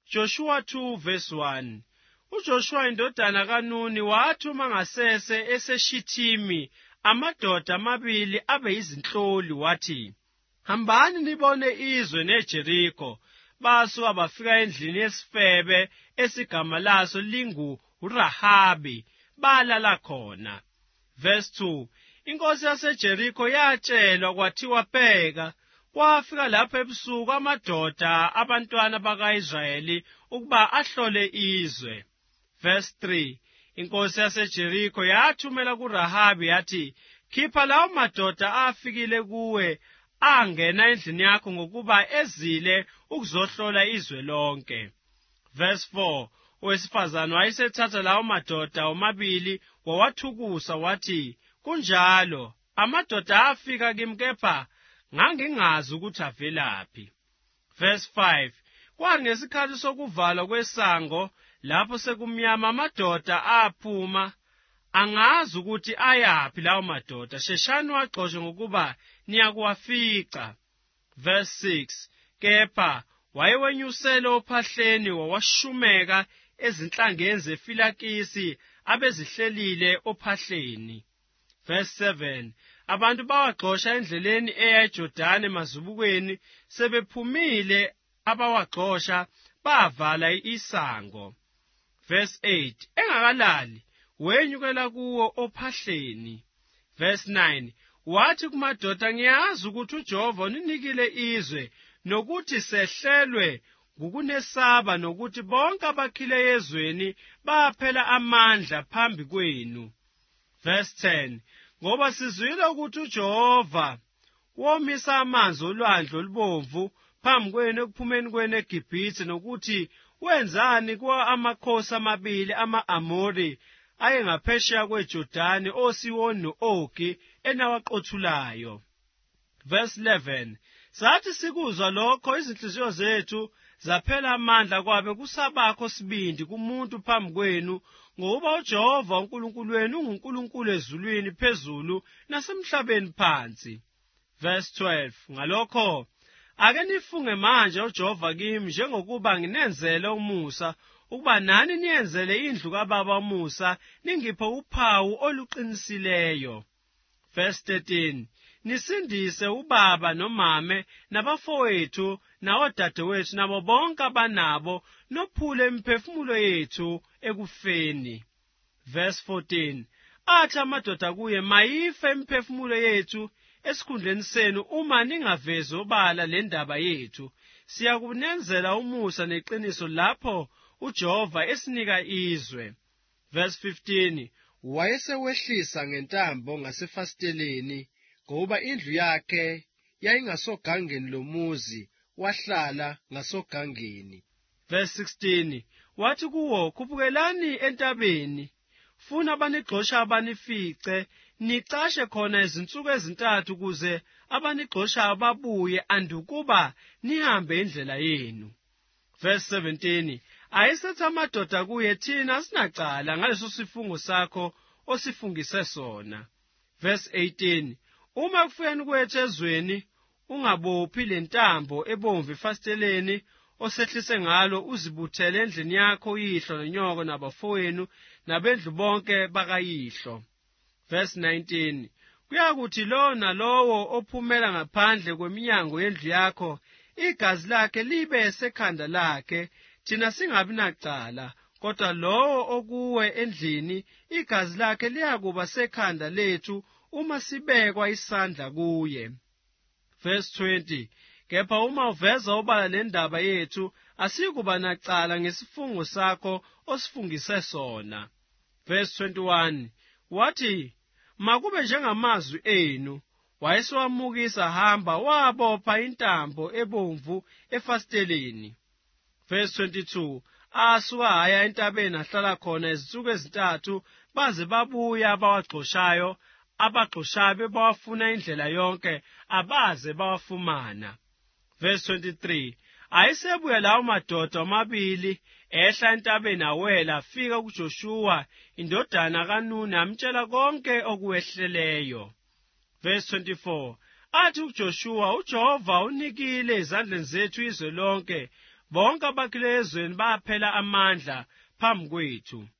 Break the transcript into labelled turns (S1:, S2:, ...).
S1: Joshua 2 verse 1. uJoshua indodana kaNuni wathuma ngasese eseShithimi amadoda amabili abe yizinhloli wathi, hambani nibone izwe neJerikho. Basuka bafika endlini yesifebe esigama laso linguRahabi, balala khona. Verse 2. Inkosi yaseJerikho yatshelwa kwathiwa, bheka, kwafika lapho ebusuku amadoda abantwana baka-Israyeli ukuba ahlole izwe. Verse 3. Inkosi yaseJerikho yathumela kuRahabi yathi, khipha lawo madoda afikile kuwe angena endlini yakho ngokuba ezile ukuzohlola izwe lonke. Verse 4. Owesifazane wayesethatha lawo madoda omabili wawathukusa wathi, kunjalo amadoda afika kimi kepha ngangingazi ukuthi avelaphi. Verse 5. Kwangesikhathi sokuvalwa kwesango lapho sekumnyama amadoda aphuma, angazi ukuthi ayaphi lawo madoda, sheshani wagxoshe ngokuba niyakuwafica. Verse 6. Kepha wayewenyusele ophahleni wawashumeka ezinhlangeni zefilakisi abezihlelile ophahleni. Verse 7. Abantu bawagxosha endleleni eya eJordani emazubukweni, sebephumile abawagxosha bavala isango. Verse 8. Engakalali wenyukela kuwo ophahleni. Verse 9. Wathi kumadoda, ngiyazi ukuthi uJehova uninikile izwe nokuthi sehlelwe ngukunesaba nokuthi bonke abakhile ezweni baphela amandla phambi kwenu. Verse 10. Ngoba sizwile ukuthi uJehova womisa amanzi olwandle olubomvu phambi kwenu ekuphumeni kwenu eGibhithe, nokuthi wenzani kwa amakhosi amabili ama-Amori ayengaphesheya kweJordani, oSihoni no-Ogi enawaqothulayo. Verse 11. Sathi sikuzwa lokho izinhliziyo zethu zaphela amandla, kwabe kusabakho sibindi kumuntu phambi kwenu, ngoba uJehova uNkulunkulu wenu unguNkulunkulu ezulwini phezulu nasemhlabeni phansi. Verse 12. Ngalokho ake nifunge manje uJehova kimi njengokuba nginenzele umusa, ukuba nani niyenzele indlu kababa umusa, ningiphe uphawu oluqinisileyo. Verse 13. Nisindise ubaba nomame nabafowethu nawodadewethu nabo bonke abanabo, nophule imiphefumulo yethu ekufeni. Verse 14. Athi amadoda kuye, mayife imiphefumulo yethu esikhundleni senu uma ningavezi obala le ndaba yethu. Siyakunenzela umusa neqiniso lapho uJehova esinika izwe. Verse 15. Wayesewehlisa ngentambo ngasefasiteleni, ngoba indlu yakhe yayingasogangeni lomuzi, wahlala ngasogangeni. Verse 16. Wathi kuwo, khuphukelani entabeni, funa abanigxosha abanifice, nicashe khona izinsuku ezintathu ukuze abanigxoshayo babuye, andukuba nihambe indlela yenu. Verse 17. Ayesethi amadoda kuye, thina sinacala ngaleso sifungo sakho osifungise sona. Verse 18. Uma kufikeni kwethu ezweni, ungabophi le ntambo ebomvu efasiteleni osehlise ngalo, uzibuthele endlini yakho uyihlo nonyoko nabafowenu nabendlu bonke bakayihlo. Verse 19. Kuyakuthi lo nalowo ophumela ngaphandle kweminyango yendlu yakho, igazi lakhe libe sekhanda lakhe, thina singabi nacala, kodwa lowo okuwe endlini, igazi lakhe liyakuba sekhanda lethu uma sibekwa isandla kuye. Verse 20. Kepha uma uveza obala le ndaba yethu, asikuba nacala ngesifungo sakho osifungise sona. Verse 21. Wathi, makube njengamazwi enu. Wayesewamukisa hamba, wabopha intambo ebomvu efasiteleni. Verse 22. Asuka haya entabeni ahlala khona izinsuku ezintathu, baze babuya abawagxoshayo, abagxoshayo bebawafuna indlela yonke, abaze bawafumana. Verse 23. Ayesebuya lawo madoda amabili ehla entabeni awela, afika kuJoshua indodana kaNuni amtshela konke okuwehleleyo. Verse 24. Athi kuJoshua, uJehova unikile ezandleni zethu izwe lonke, bonke abakhile ezweni baphela amandla phambi kwethu.